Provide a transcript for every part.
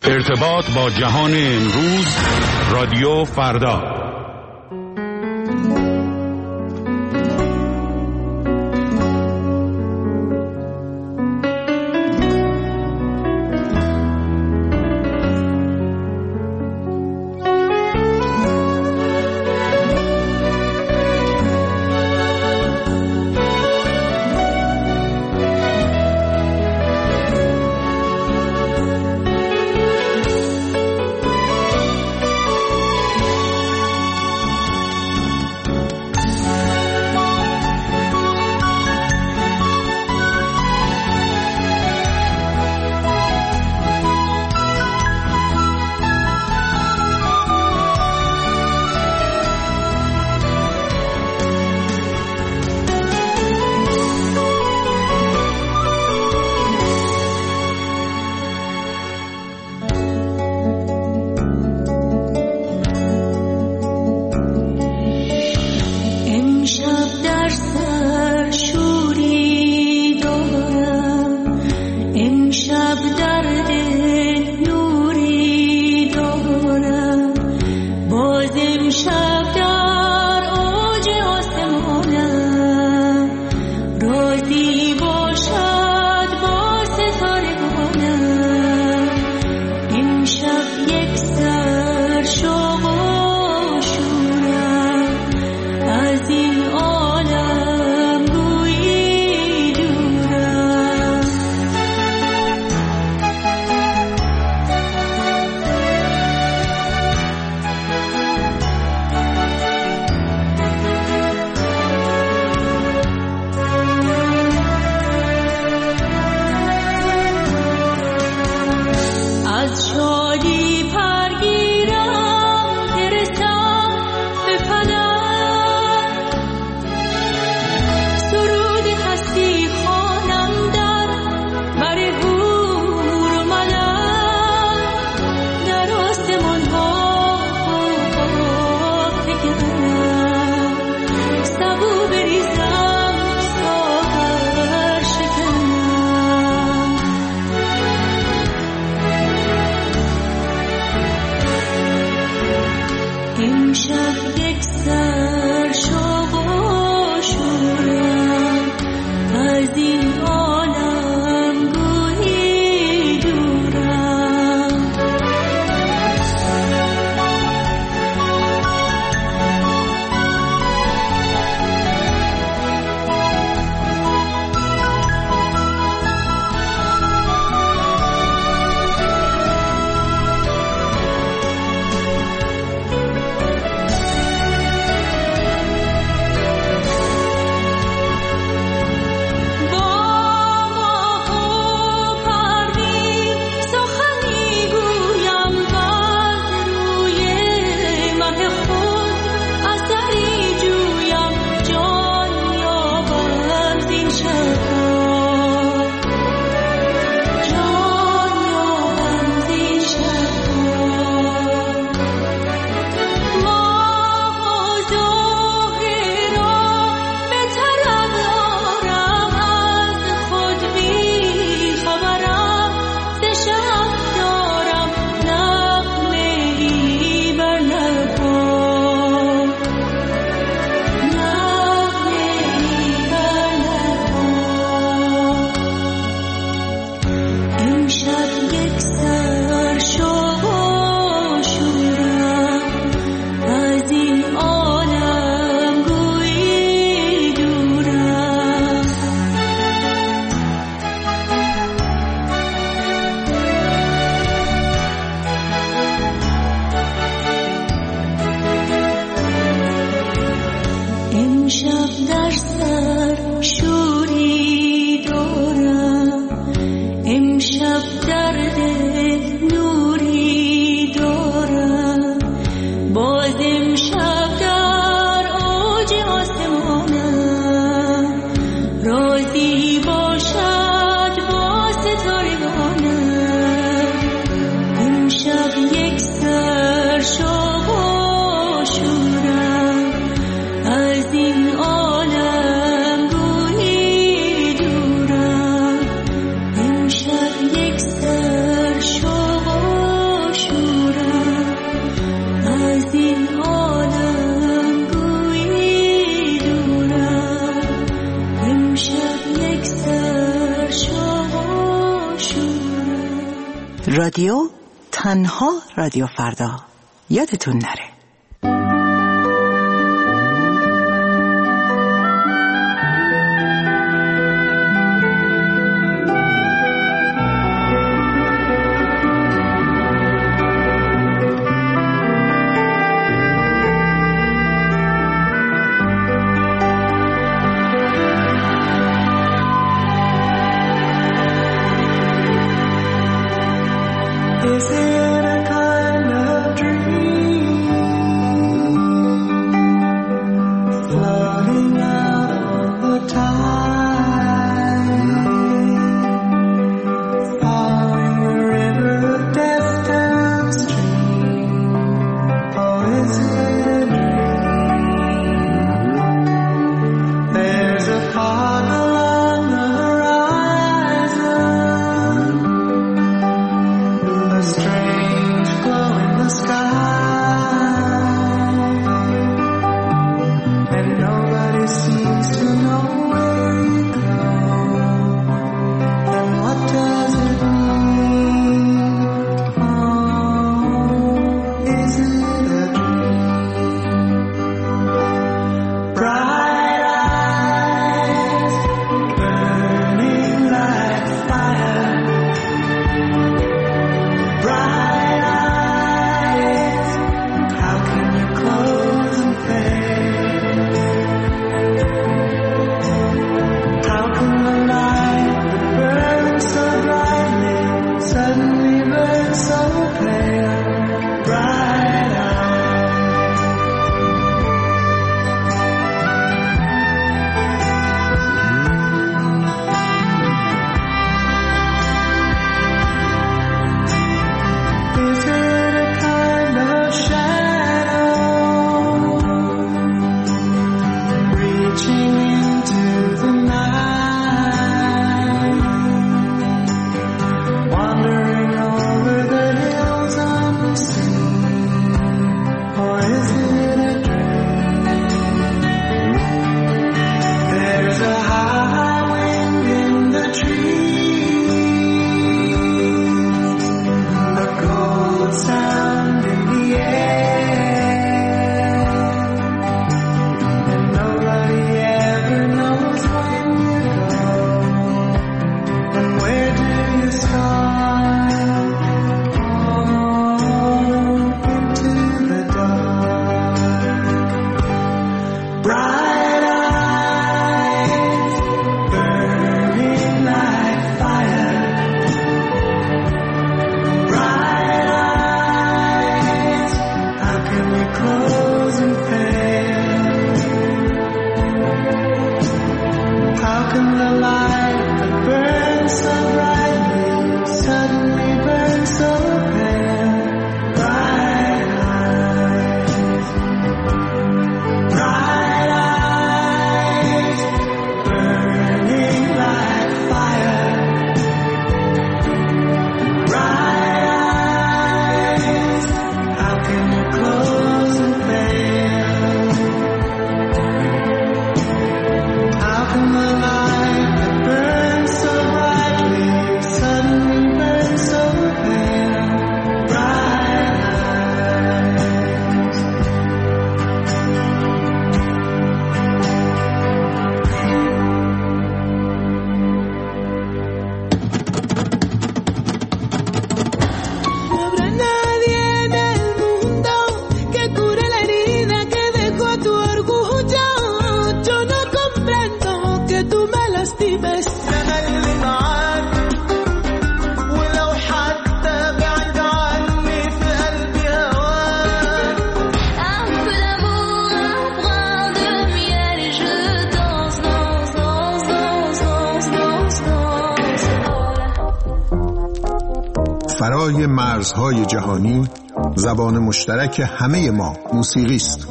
ارتباط با جهان امروز، رادیو فردا. رادیو تنها رادیو فردا، یادتون نره. فرای مرزهای جهانی زبان مشترک همه ما موسیقی است.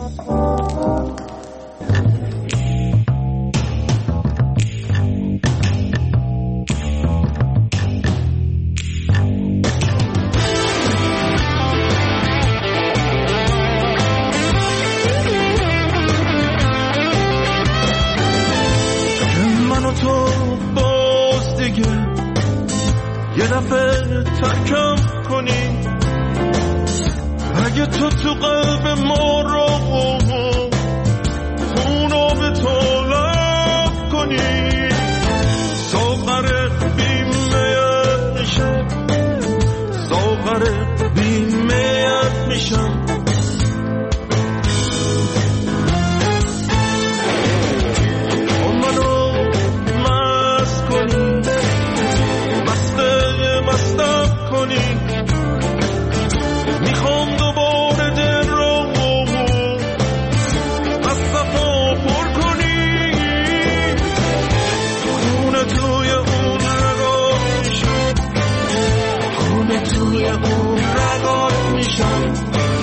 من و تو باز دیگه یه دفعه ترکم کنی، اگه تو قلب ما رو خونو به طلب کنی، ساغر بیمیت میشم، ساغر بیمیت میشم. میخوام دوباره دل رو از صفا پر کنی، خونه توی اون رگات میشم، خونه توی اون رگات میشم.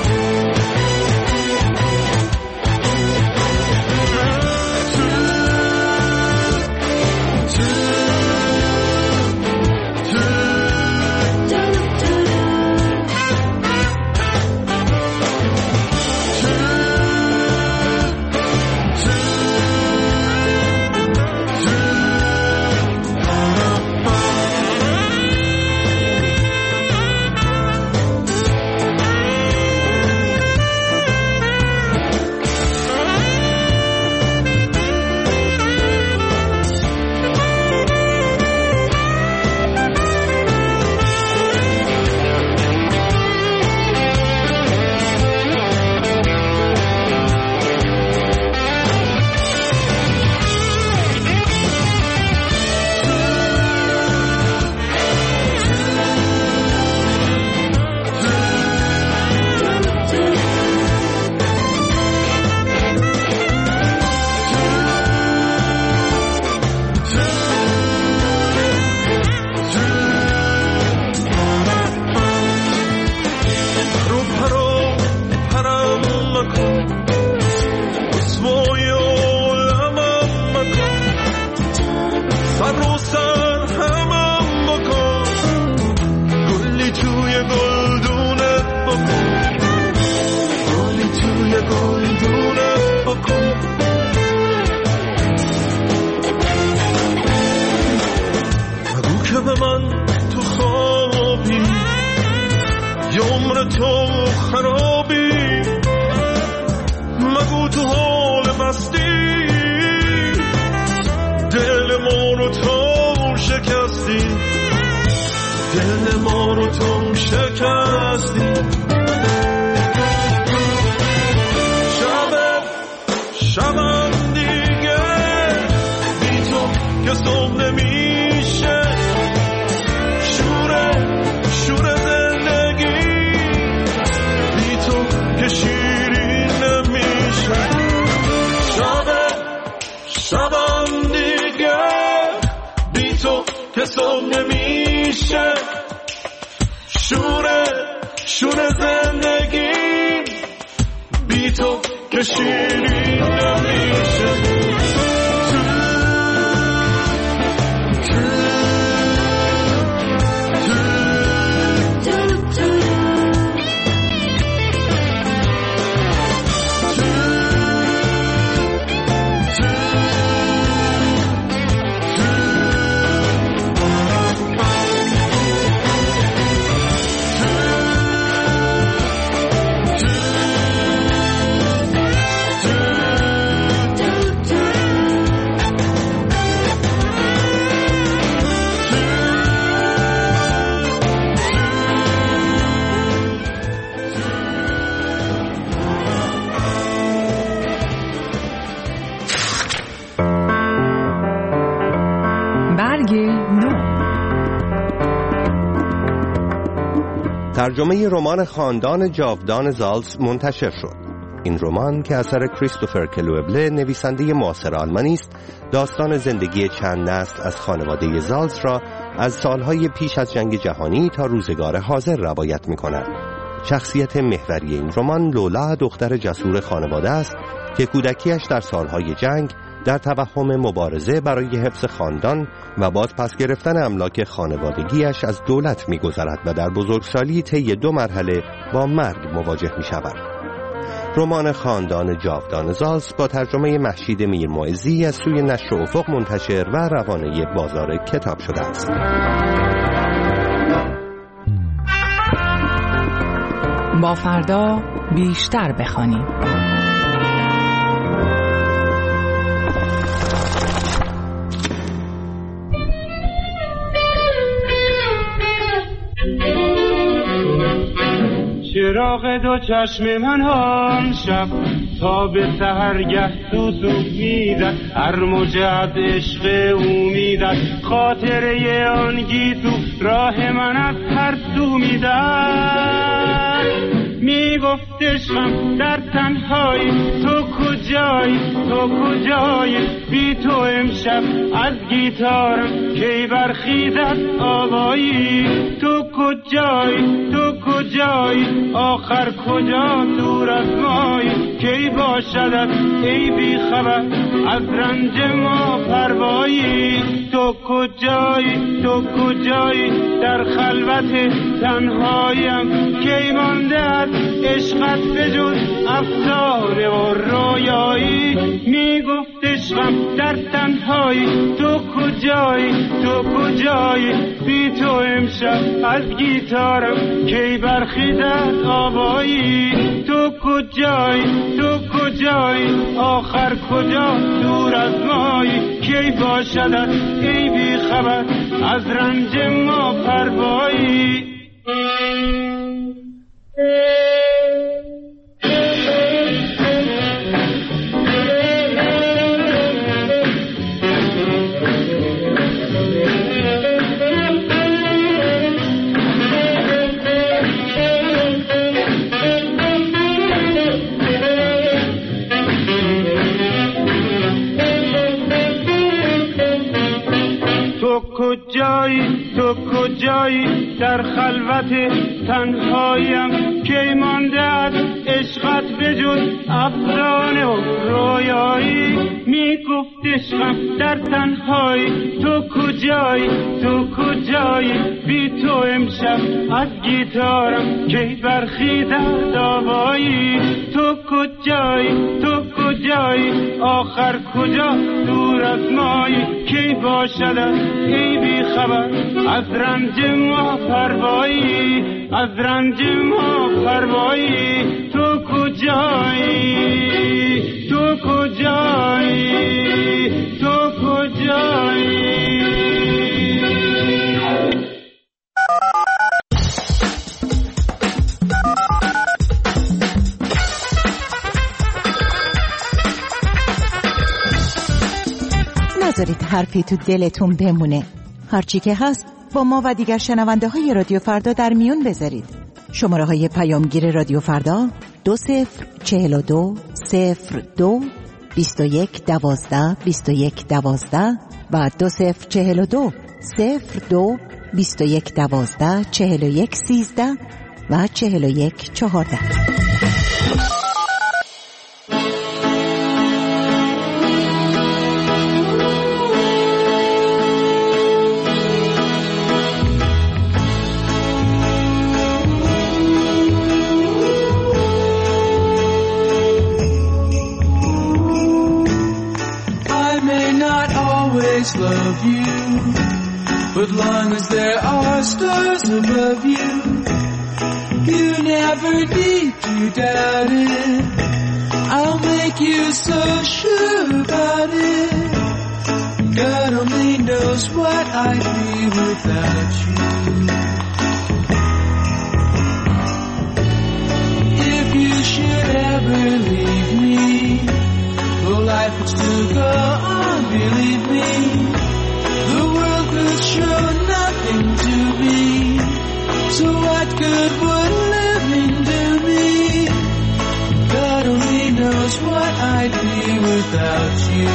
ترجمه رمان خاندان جاودان زالز منتشر شد. این رمان که اثر کریستوفر کلوئبله نویسنده معاصر آلمانی است، داستان زندگی چند نسل از خانواده زالز را از سالهای پیش از جنگ جهانی تا روزگار حاضر روایت می‌کند. شخصیت محوری این رمان لولا دختر جسور خانواده است که کودکیش در سالهای جنگ در توهم مبارزه برای حفظ خاندان و باز پس گرفتن املاک خانوادگیش از دولت می‌گذرد و در بزرگسالی طی 2 مرحله با مرگ مواجه می‌شود. رمان خاندان جاودان زالز با ترجمه مهشید میرمعزی از سوی نشر افق منتشر و روانه بازار کتاب شده است. با فردا بیشتر بخوانیم. چراغ دو چشم من آن شب تا به سحرگه سوسو میزد، هر موجت عشق او میزد، خاطره آن گیسو راه من از هر سو میزد. میگفت عشقم در تنهایی تو کجایی، تو کجایی، بی تو امشب از گیتارم کی برخیزد آوایی. تو کجایی، تو کجایی، آخر کجا دور از مایی، کی باشدت ای بی خبر از رنج ما پروایی. تو کجایی، تو کجایی، در خلوت تنهاییم کی مانده از عشقت بجز افسانه و رویایی. میگفت عشقم در تنهایی تو کجایی، تو کجایی، بی تو امشب از گیتارم کی برخیزد آوایی. تو کجایی، تو کجایی، آخر کجا دور از مایی، کی باشدت ای بی خبر از رنج ما پروایی. کجایی، تو کجایی، در خلوت تنهاییم کی مانده از عشقت بجز افسانه و رویایی. میگفت عشقم در تنهایی تو کجایی، تو کجایی، بی تو امشب از گیتارم کی برخیزد آوایی. تو کجایی، تو کجایی، آخر کجا دور از مایی، کی باشدت ای بی خبر از رنج ما پروایی، از رنج ما پروایی. تو کجایی، تو کجایی، تو کجایی. نذارید حرفی تو دلتون بمونه. هرچی که هست با ما و دیگر شنونده های رادیو فردا در میون بذارید. شماره های پیامگیر رادیو فردا 2042 02 21 12 21 12 و 2042 02 21 12 41 13 و 41 14. Love you, but long as there are stars above you, you never need to doubt it. I'll make you so sure about it. God only knows what I'd be without you. If you should ever leave me, well, life would still go on, believe me. The world could show nothing to me, so what good would living do me? God only knows what I'd be without you.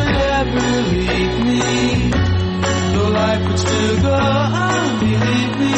Leave me, though life would still go on, believe me.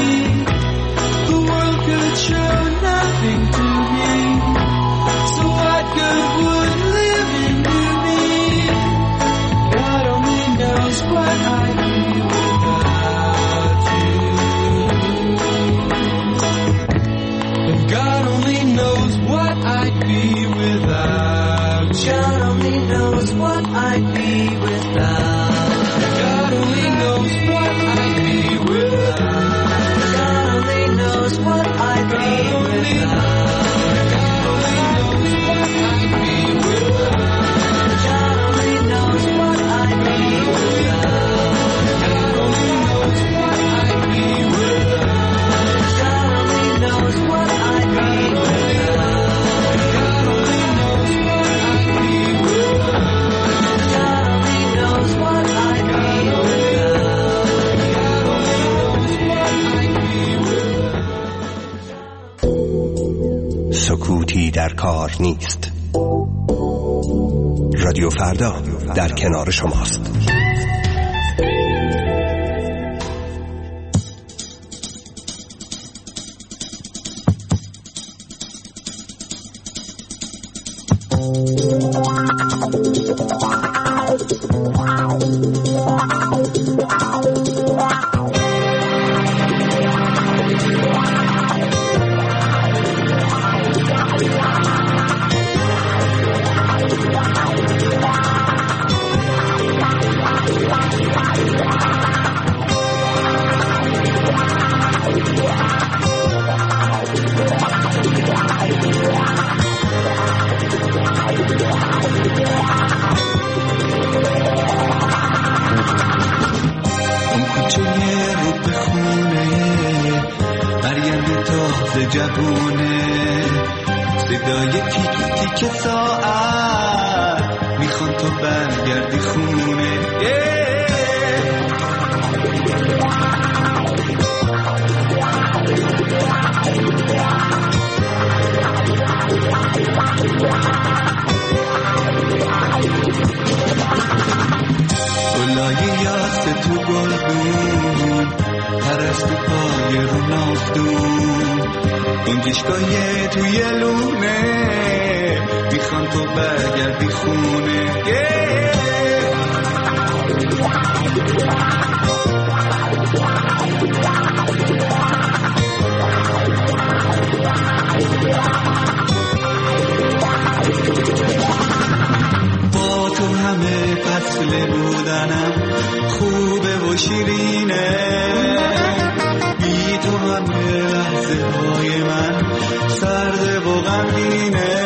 دلیلی در کار نیست. رادیو فردا در کنار شماست. جوونه صدای تیک تیک ساعت میخوان تو برگردی خونه. گلای یاس تو گلدون پرست پای رو نافتون گنجشگاه توی لونه میخوان تو برگردی خونه. با تو همه فصل بودنم خوبه و شیرینه، بی تو همه لحظه های من سرده و غمگینه.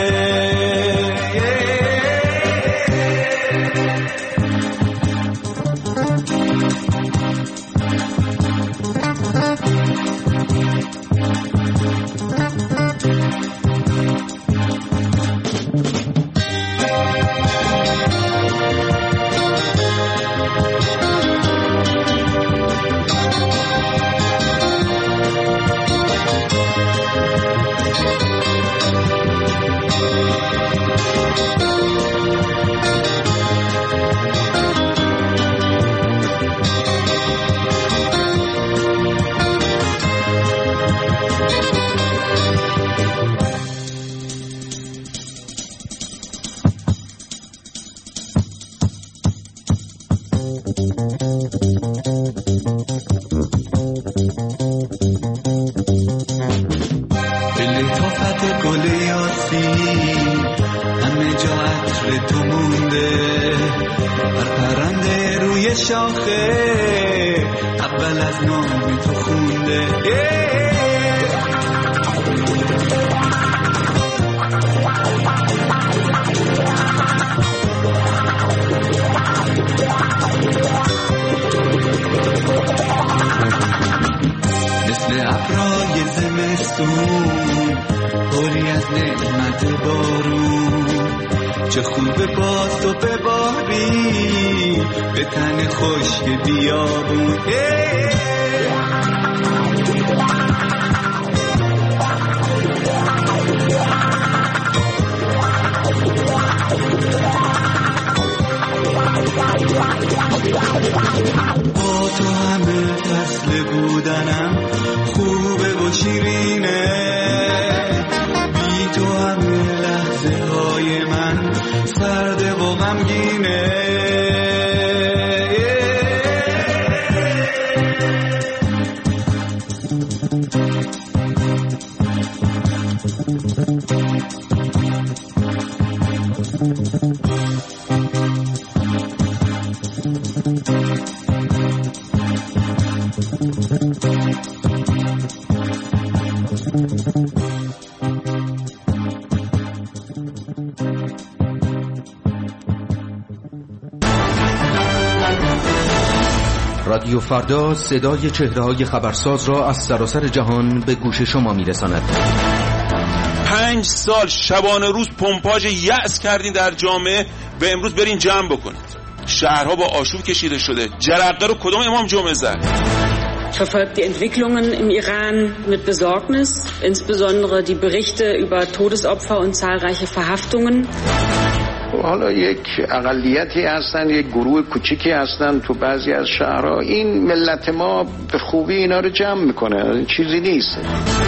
اول از نام تو خونده. مثل ابرای زمستون پری از نعمت بارون، چه خوبه باز تو بباری به تن خشک بیابون. با تو همه فصل بودنم خوبه و شیرینه، بی تو همه لحظه های من سرده و غمگینه. رادیو فردا صدای چهره‌های خبرساز را از سراسر جهان به گوش شما میرساند. 5 سال شبانه روز پمپاژ یأس کردین در جامعه و امروز برین جمع بکنید. شهرها با آشوب کشیده شده. جرقه رو کدوم امام جمعه زد؟ verfolgt die Entwicklungen im Iran mit Besorgnis, insbesondere die Berichte über Todesopfer und zahlreiche Verhaftungen. حالا یک اقلیتی هستن، یک گروه کوچیکی هستن تو بعضی از شهرها. این ملت ما به خوبی اینا رو جمع میکنه، چیزی نیست.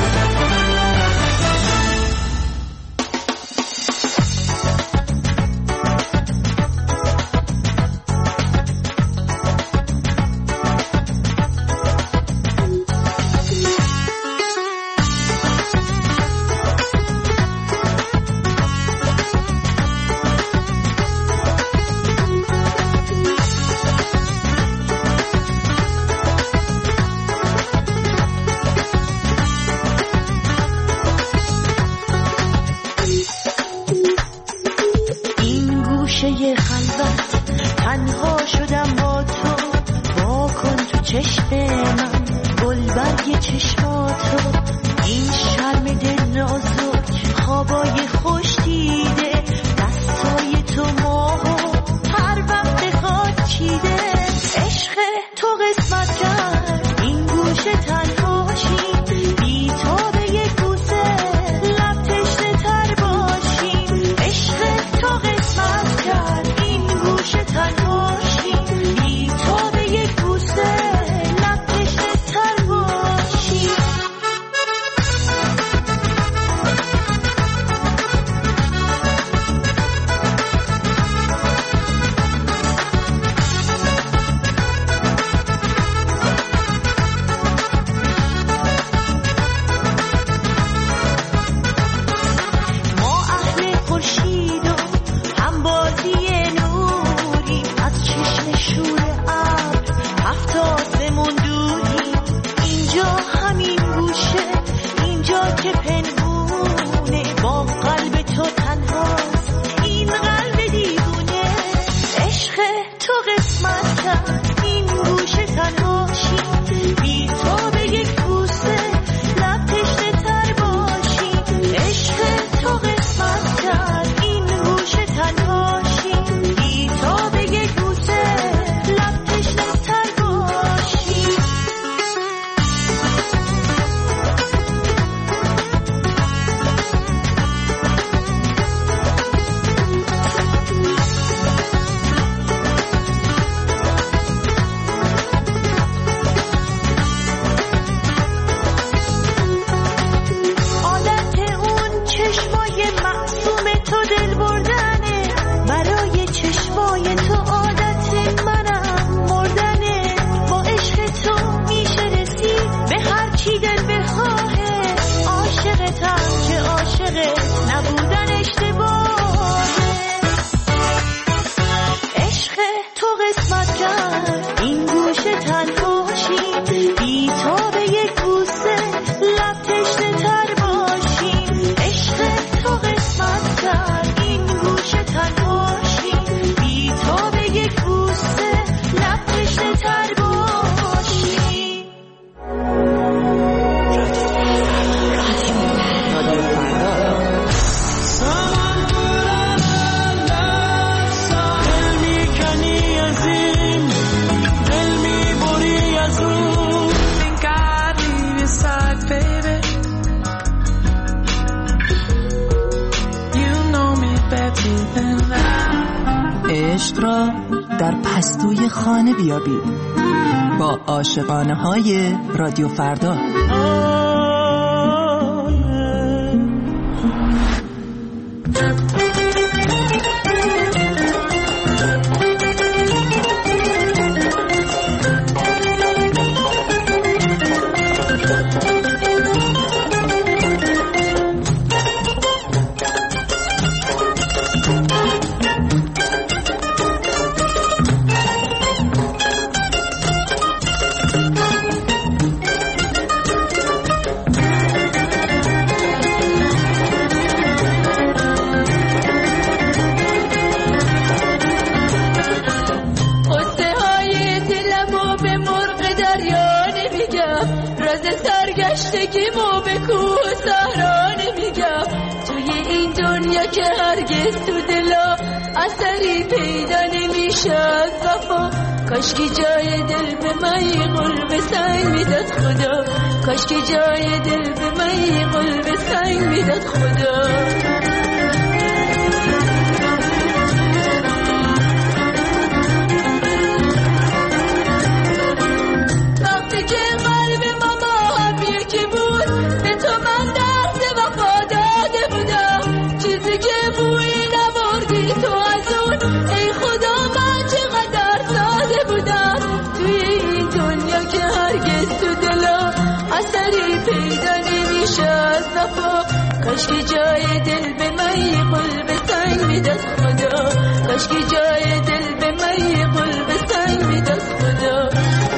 عشق را در پستوی خانه بیابید با عاشقانه های رادیو فردا. سرگشتگیمو به کوه صحرا نمیگم، توی این دنیا که هرگز تو دلا اثری پیدا نمیشه از وفا، کاشکی جای دل به من قرب سنگ میداد. میداد خدا کاش که جای دل به من یه قلب سنگ میداد خدا وقتی که قلب ما با هم یکی بود به تو من دست وفا داده بودم چیزی که بوی نبردی تو از اون ای خدا من چقدر ساده بودم توی این دنیا که هرگز تو دلا اثری پیدا نمیشه از وفا کاش که جای دل به من یه قلب سنگ میداد خدا کاش که جای دل به من یه قلب سنگ میداد خدا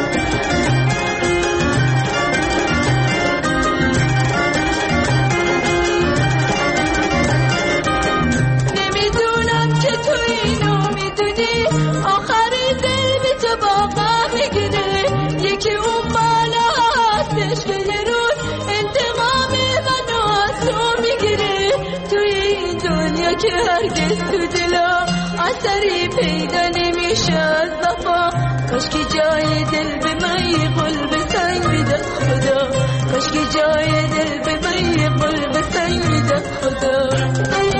نمیدونم که تو اینو میدونی آخری دل به تو باقا میگیره یکی اون بالا هستش که یه روز انتقام منو از تو میگیره توی این دنیا که هرگز تو دلا اثری پیدا نمیشه از وفا کاش که جای دل به من یه قلب سنگ میداد خدا کاش که جای دل به من یه قلب سنگ میداد خدا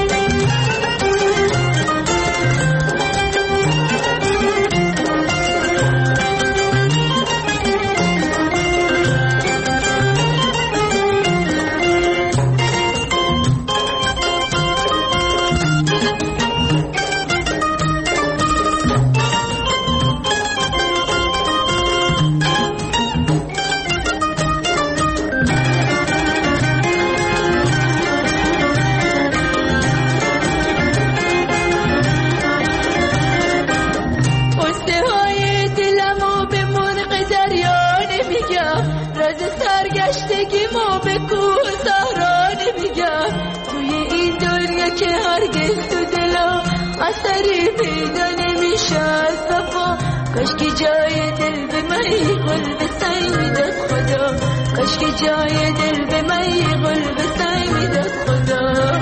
سرگشتگیمو به کوه صحرا نمیگم توی این دنیا که هرگز تو دلا اثری پیدا نمیشه از وفا کاش که جای دل به من یه قلب سنگ میداد خدا کاش که جای دل به من یه قلب سنگ میداد خدا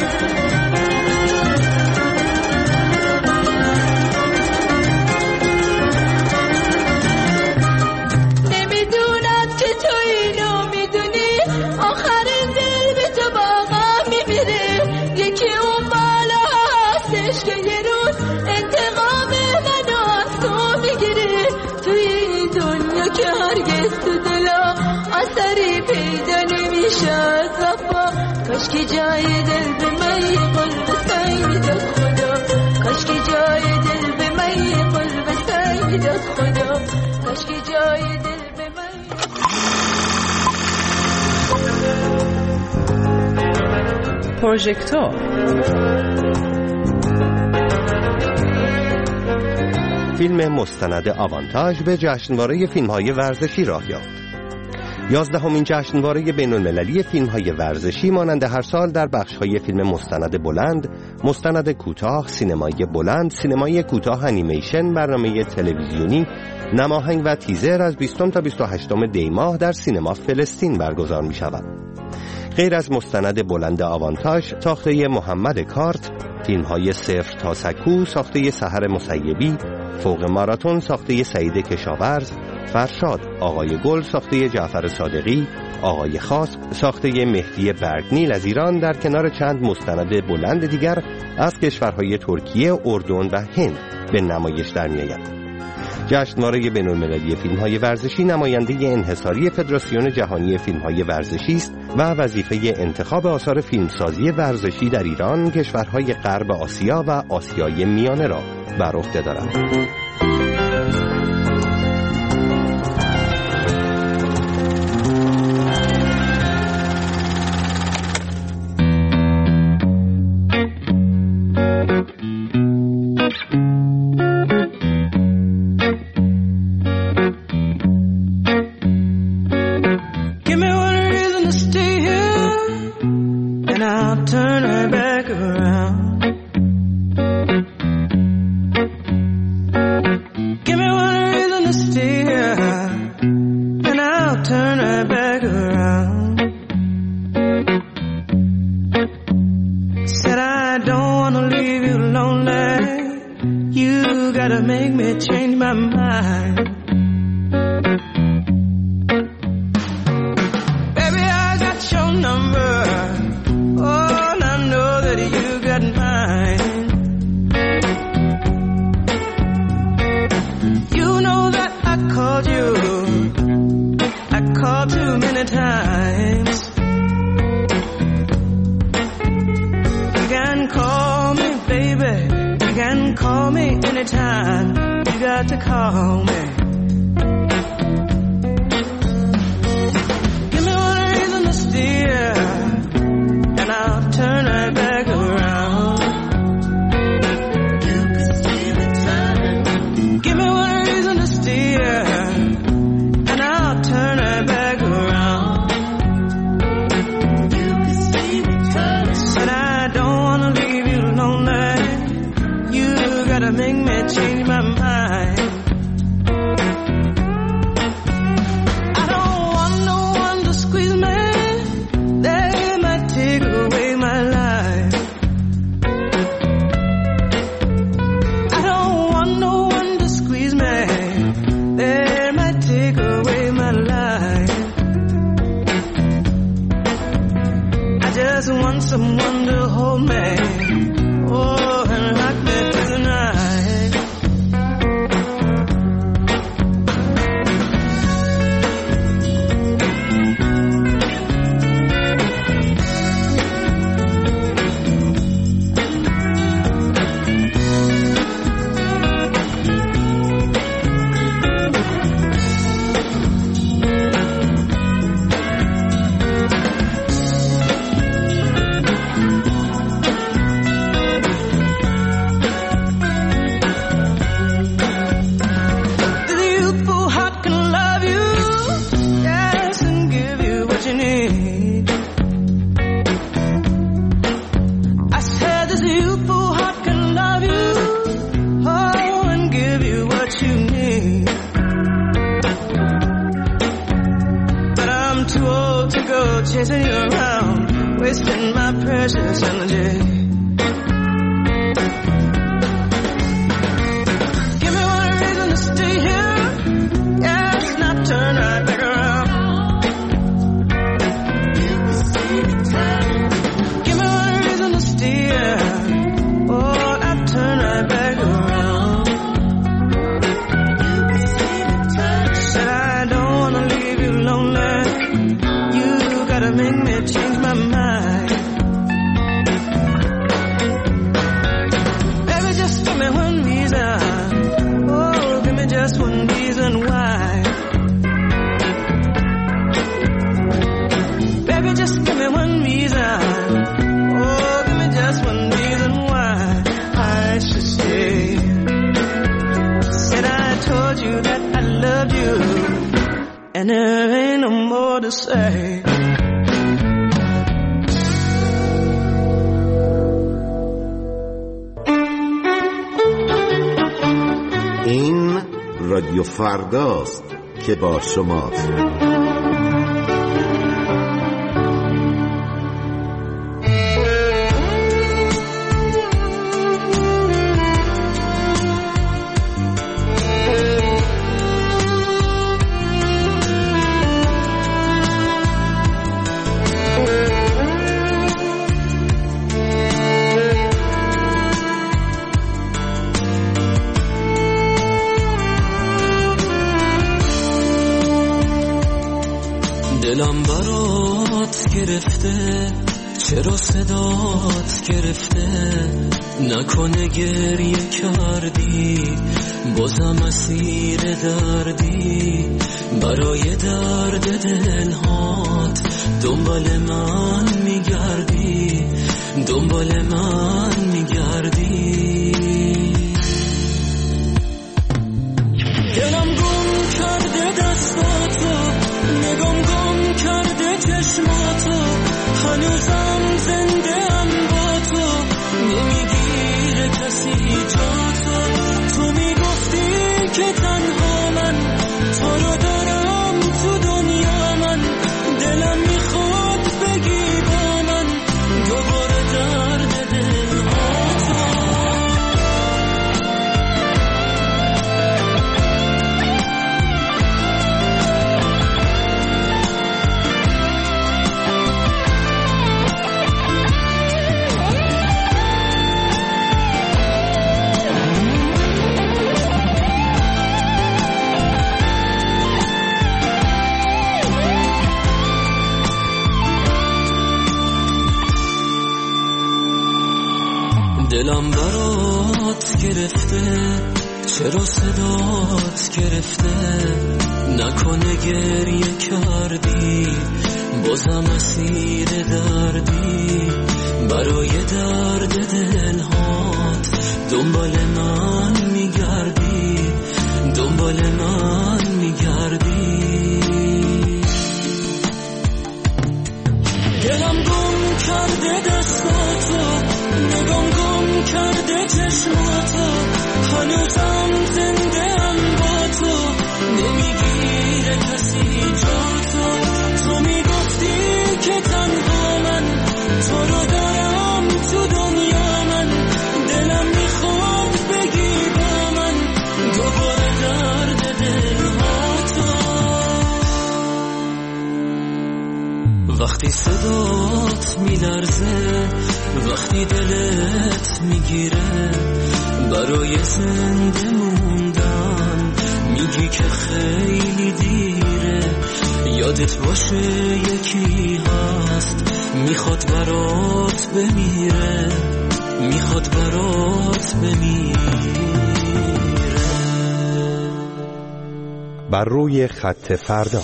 اثری پیدا نمیشه از وفا کاش که جای دل به من یه قلب سنگ میداد خدا کاش که جای دل به من یه قلب سنگ میداد خدا کاش که جای دل به من پروژکتور فیلم مستند آوانتاژ به جشنواره فیلم‌های ورزشی راه یافت. 11مین جشنواره بین‌المللی فیلم‌های ورزشی مانند هر سال در بخش‌های فیلم مستند بلند، مستند کوتاه، سینمایی بلند، سینمای کوتاه انیمیشن، برنامه تلویزیونی، نماهنگ و تیزر از 20 تا 28 دی ماه در سینما فلسطین برگزار می‌شود. غیر از مستند بلند آوانتاژ، ساخته محمد کارت، فیلم‌های صفر تا سکو ساخته سحر مسیبی، فوق ماراتون ساخته سعید کشاورز، فرشاد آقای گل ساخته جعفر صادقی، آقای خاص ساخته مهدی برگنیل از ایران در کنار چند مستند بلند دیگر از کشورهای ترکیه، اردن و هند به نمایش در می‌آید. جشنواره بین‌المللی فیلم‌های ورزشی نماینده انحصاری فدراسیون جهانی فیلم‌های ورزشی است و وظیفه انتخاب آثار فیلمسازی ورزشی در ایران، کشورهای غرب آسیا و آسیای میانه را بر عهده دارد. call me. Give me one reason to steer, and I'll turn right back around. You can see me turning. Give me one reason to steer, and I'll turn right back around. You can see me turning. Said I don't wanna leave you lonely. You gotta make me change my mind. I don't want no one to squeeze me. They might take away my life. I don't want no one to squeeze me. They might take away my life. I just want someone to hold me. Oh, and rock me through the night. Chasing you around, wasting my precious energy. Give me one reason to stay here, yes, not turn right back around. Give me one reason to stay here, oh, not turn right back around. Said I don't wanna leave you lonely. Gotta make me change my mind. Baby, just give me one reason. Oh, give me just one reason why. Baby, just give me one reason. Oh, give me just one reason why I should stay. Said I told you that I loved you, and there ain't no more to say. این رادیو فرداست که با شماست. دلم برات گرفته، چرا صدات گرفته؟ نکنه گریه کردی، بازم اسیر دردی، برای درد دلهات دنبال من میگردی، دنبال من میگردی. دلم گم کرده دستاتو، نگام گم کرده چشماتو، هنوزم زنده ام با تو، نمیگیره کسی جاتو. تو میگفتی که تنها من تو رو دارم تو دنیا، من دلم میخواد بگی با من دوباره درد دلهاتو. چرا صدات گرفته نکنه گریه کردی بازم اسیر دردی برای درد دلهات دنبال من میگردی دنبال من میگردی دلم گم کرده دستاتو نگام گم کرده چشماتو هنوزم زنده ام با تو نمیگیره کسی جاتو تو میگفتی که تنها من تو رو دارم تو دنیا من دلم میخواد بگی با من دوباره درد دلهاتو وقتی صدات میلرزه وقتی دلت میگیره برای زنده موندن میگی که خیلی دیره یادت باشه یکی هست میخواد برات بمیره میخواد برات بمیره بر روی خط فردا.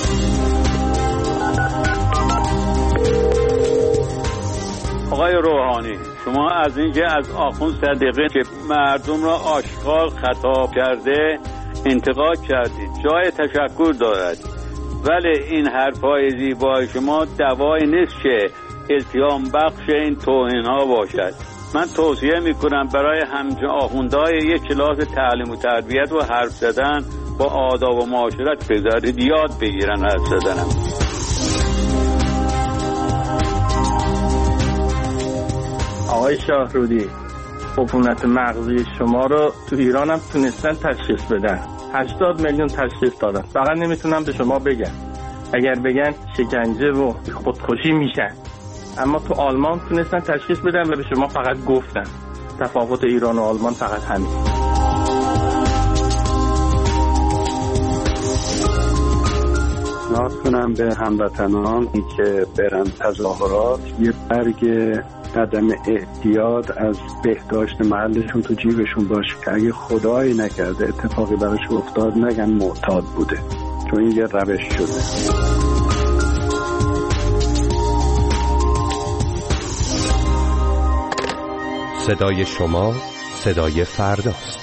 آقای روحانی، شما از اینکه از آخوند صدیقه که مردم را آشکار خطاب کرده انتقاد کردید، جای تشکر دارد، ولی این حرفای زیبای شما دوای نیست که التیام بخش این توهین ها باشد. من توصیه میکنم برای آخوندهای یک کلاس تعلیم و تربیت و حرف زدن با آداب و معاشرت بگذارید، یاد بگیرن حرف زدنم. آقای شاهرودی، عفونت مغزی شما رو تو ایران هم تونستن تشخیص بدن. 80 میلیون تشخیص دادن. فقط نمیتونم به شما بگن. اگر بگن شکنجه و خودکشی میشن. اما تو آلمان تونستن تشخیص بدن و به شما فقط گفتن. تفاوت ایران و آلمان فقط همین. ناز کنم به هموطنان که برن تظاهرات یه برگ عدم احتیاط از بهداشت محلشون تو جیبشون باشه که اگه خدایی نکرده اتفاقی براش افتاد نگن معتاد بوده، چون این یه روش شده. صدای شما صدای فرداست.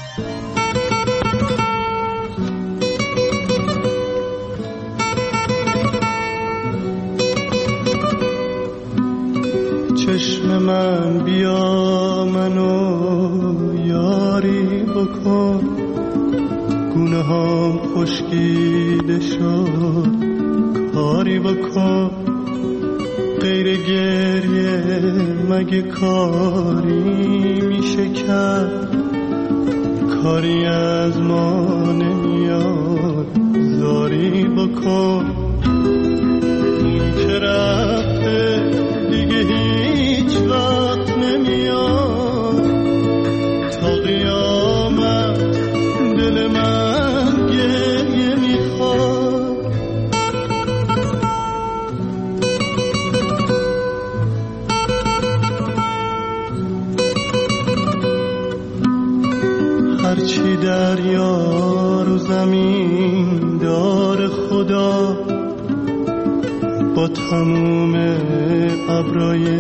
چشم من بیا منو یاری بکن، گونه هم خشکیده شد کاری بکن، غیر گریه مگه کاری میشه کرد، کاری از ما نمیاد زاری بکن، اون که رفته دیگه هیچ وقت نمیاد، تا قیامت دل من گریه میخواد. هرچی دریا رو زمین دار خدا، با تموم ابرای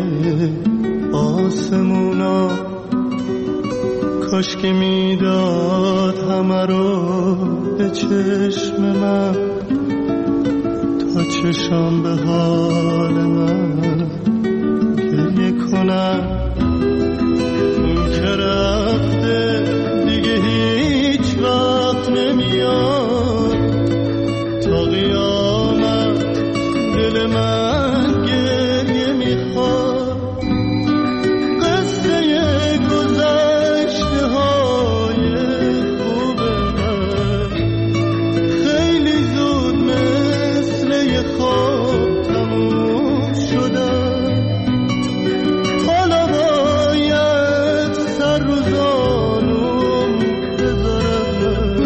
آسمونا، کاش که میداد همه رو به چشم من، تا چشم به حال من گریه کنم، اون که رفته دیگه هیچ وقت نمیاد، تا قیامت دل من گریه میخواد. قصه گذشته های خوب من خیلی زود مثل یه خواب تموم شدن، حالا باید سر رو زانوم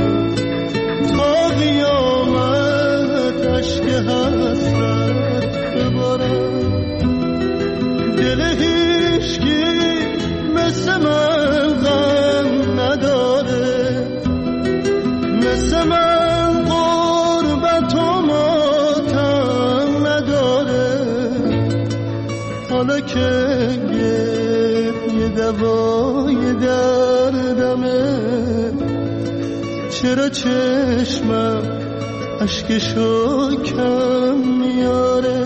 بذارم، تا قیامت عشق حسرت حالا که یه دوای دردمه چرا چشمم اشکشو کم میاره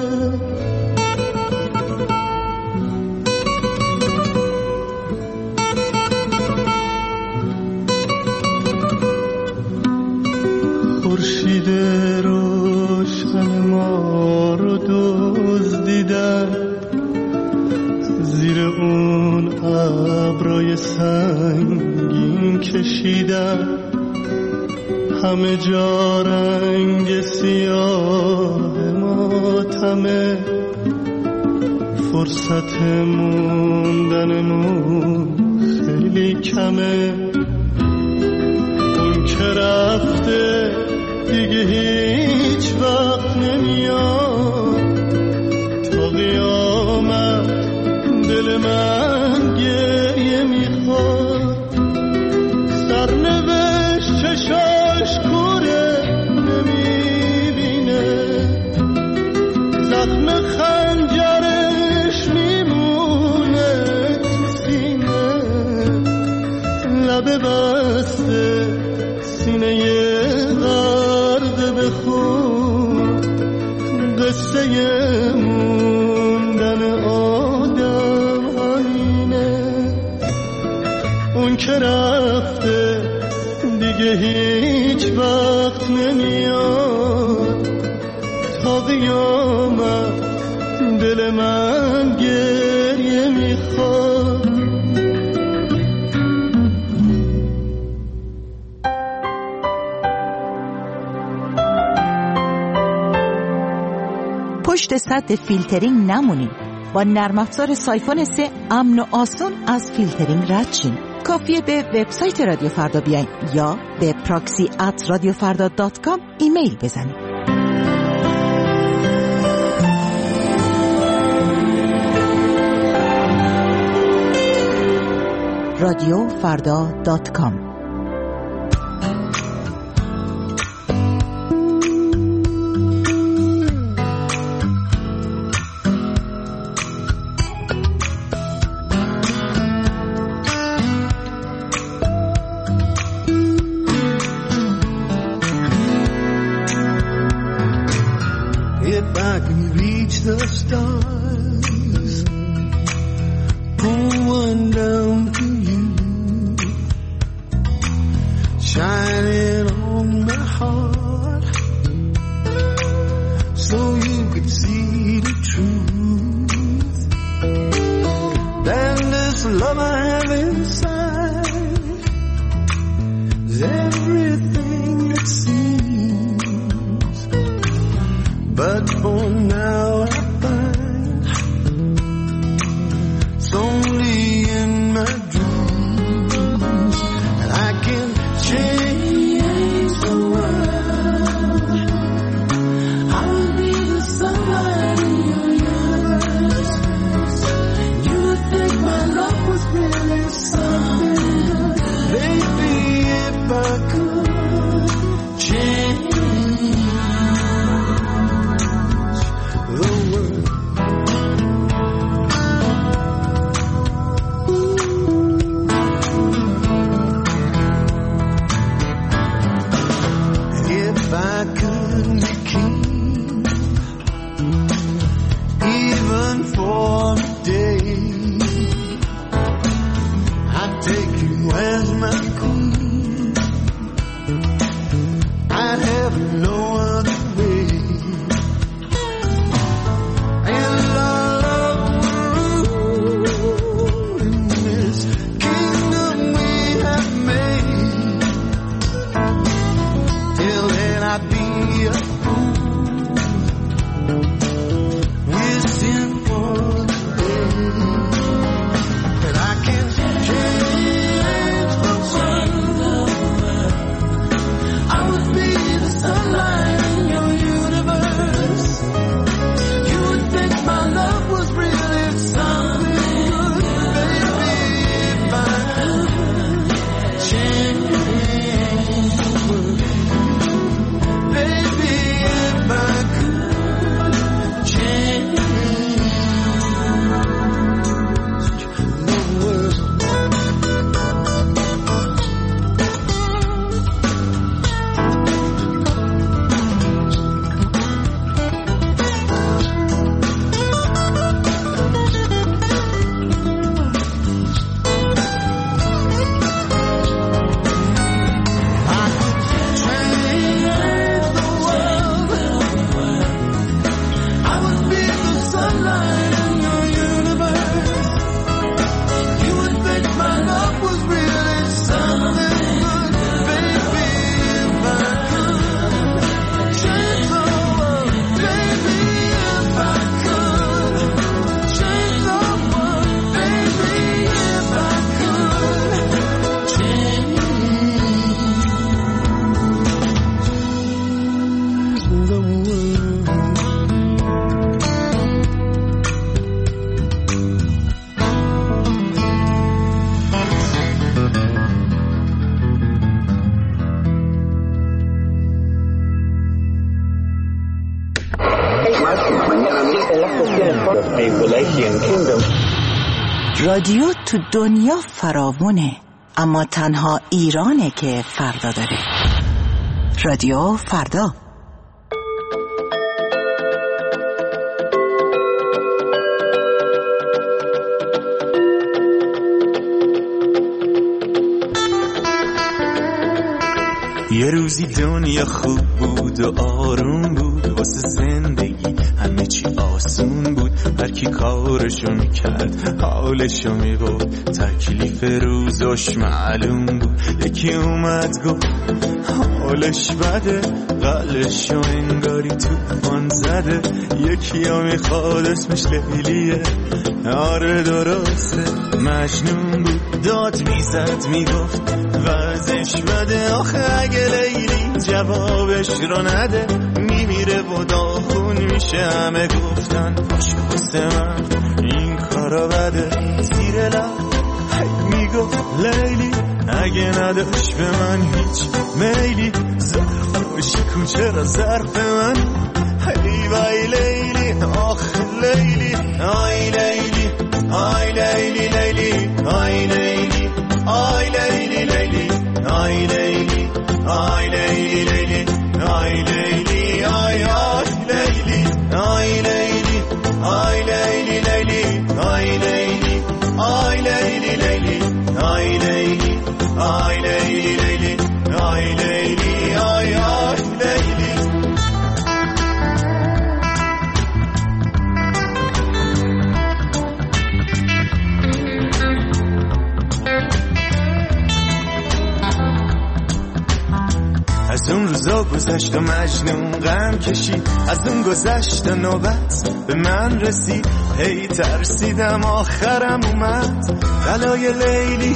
خورشید روشن ما رو دزدیدن زیر اون ابرای سنگین کشیدن همه جا رنگ سیاه ماتمه فرصت موندنمون خیلی کمه اون که رفته دیگه هیچ وقت نمیاد تا قیامت دل من گریه میخواد سرنوشت چشاش کوره نمیبینه زخم خنجرش میمونه تو سینه لبه بسته سینه غرق به خون قصه موندن آدم همینه اون که رفته دیگه هیچ وقت نمیاد تا قیامت دل من گریه میخواد پشت سد فیلترینگ نمونید. با نرم افزار سایفون 3 امن و آسون از فیلترینگ رد شین. کافیه به وبسایت رادیو فردا بیاین یا به proxy@radiofarda.com ایمیل بزنید. radiofarda.com The stars pull one down to you, shining on my heart, so you could see the truth. Then this love I have inside is everything it seems, but for now only in my dreams, and I can change the world. I'll be the sunlight in your universe. You would think my love was really something. Maybe if I could change the رادیو تو دنیا فراوونه، اما تنها ایرانه که فردا داره. رادیو فردا. یه روزی دنیا خوب بود و آروم بود، واسه زندگی همه چی آسون بود، هر کی کارشو میکرد حالشو میبود، تکلیف روزش معلوم بود. یکی اومد گفت حالش بده، قلشو انگاری توفان زده. یکی ها میخواد اسمش لیلیه، آره درسته مجنون بود، داد میزد میگفت وضعش بده. آخه اگه لیلی جوابش رو نده میمیره و داغون میشه. همه گفتن پاشو من این کارا بده. زیر لب میگفت لیلی اگه نداشت به من هیچ میلی، ظرفش کن چرا ظرف من. ای وای لیلی آخ لیلی، آی لیلی آی لیلی لیلی، آی لیلی آی لیلی لیلی، آی لیلی آی لیلی لیلی، آی لیلی آی آی لیلی، آی لیلی آی لیلی لیلی، آی لیلی آی لیلی لیلی، آی لیلی آی لیلی لیلی، آی لیلی آی آی لیلی. از اون روزا گذشت و مجنون غم کشید، از اون گذشت و نوبت به من رسید. هی ترسیدم آخرم اومد، بلای لیلی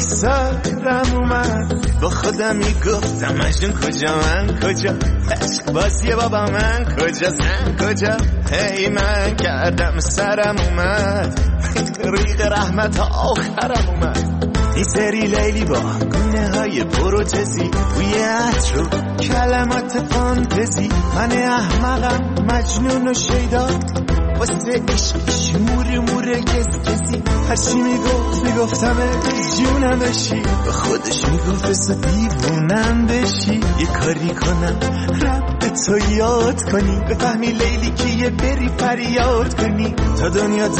سرم اومد. با خودم میگفتم مجنون کجا من کجا، عشق بازی بابا من کجا زن کجا. هی من کردم سرم اومد، ریق رحمت آخرم اومد. این سری لیلی با گونه های پروتزی، بوی عطر و کلمات فانتزی. من احمقم مجنون و شیدا، واسه عشقش موره کسی. هرچی میگفتم جونم بشی، با خودش میگفت بسا دیوونم بشی. یه کاری کنم رب تو یاد کنی، بفهمی لیلی که یه بری فریاد کنی. تا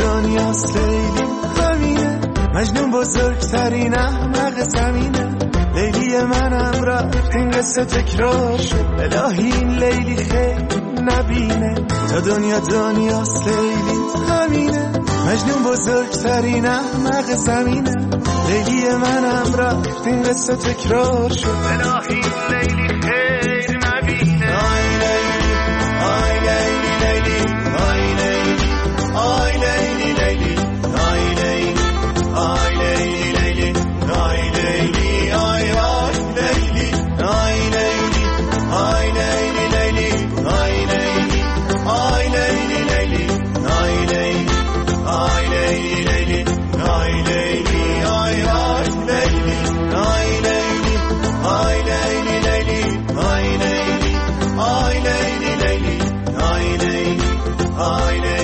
دنیاست لیلی همینه، مجنون بزرگترین احمق زمینه. لیلی منم را این قصه تکرار شد، الهی این لیلی خیلی نبینه. تا دنیاست لیلی همینه، مجنون بزرگترین احمق زمینه. لیلی منم را این قصه تکرار شد، الهی این لیلی خیلی نبینه. آی لیلی آی لیلی لیلی، آی لیلی آی لیلی لیلی، آی لیلی آی لیلی لیلی، آی لیلی آی آی لیلی، آی لیلی آی لیلی لیلی، آی لیلی آی لیلی لیلی، آی لیلی آی لیلی لیلی، آی لیلی آی آی لیلی، آی لیلی آی لیلی لیلی، آی لیلی آی لیلی لیلی، آی لیلی آی لیلی.